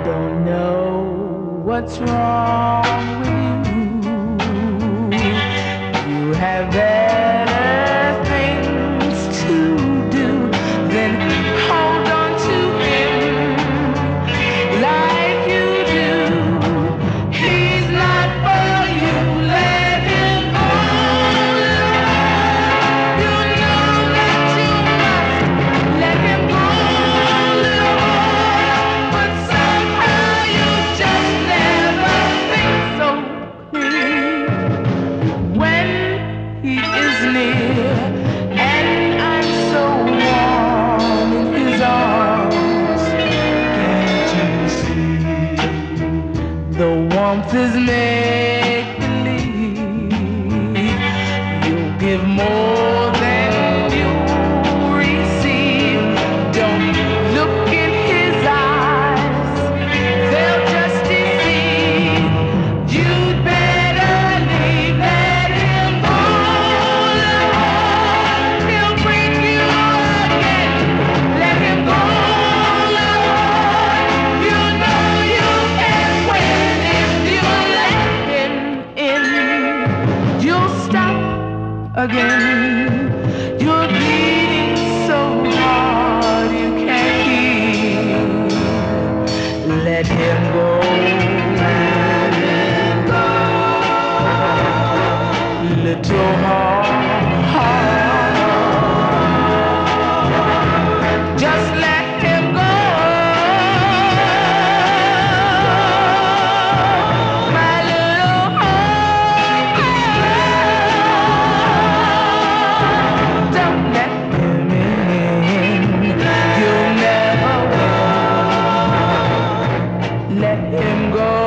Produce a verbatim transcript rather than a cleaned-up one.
don't know what's wrong with you. You have better things to do than hold on to him like you do. He's not for you, let him go. You know that you must let him go, but somehow you just never think so clear when he is near, and I'm so warm in his arms. Can't you see? The warmth is make-believe. You'll give more than you receive. Don't look in his eyes, they'll just deceive. You'd better leave, let him go. He'll break you again. Let him go. You know you can win if you let him in. You'll stop again. You're bleeding so hard you can't hear. Let him go. Little heart, just let him go. My little heart, don't let him in. You'll never win. Let him go.